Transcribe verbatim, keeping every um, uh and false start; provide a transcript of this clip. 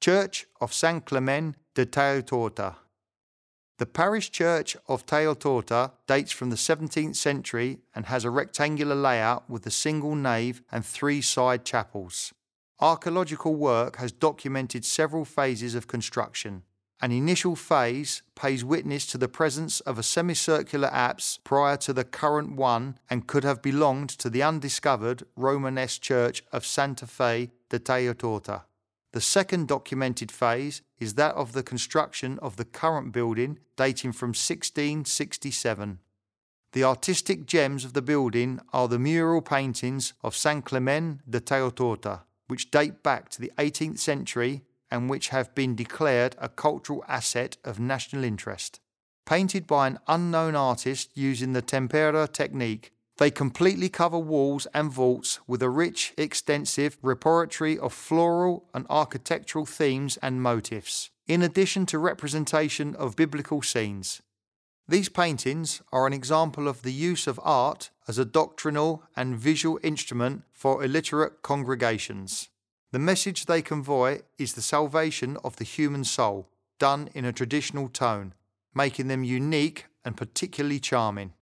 Church of San Clemente de Tayoltorta. The parish church of Tayoltorta dates from the seventeenth century and has a rectangular layout with a single nave and three side chapels. Archaeological work has documented several phases of construction. An initial phase pays witness to the presence of a semicircular apse prior to the current one and could have belonged to the undiscovered Romanesque church of Santa Fe de Tayoltorta. The second documented phase is that of the construction of the current building dating from sixteen sixty-seven. The artistic gems of the building are the mural paintings of San Clemente de Tayoltorta, which date back to the eighteenth century and which have been declared a cultural asset of national interest. Painted by an unknown artist using the tempera technique, they completely cover walls and vaults with a rich, extensive repertory of floral and architectural themes and motifs, in addition to representation of biblical scenes. These paintings are an example of the use of art as a doctrinal and visual instrument for illiterate congregations. The message they convey is the salvation of the human soul, done in a traditional tone, making them unique and particularly charming.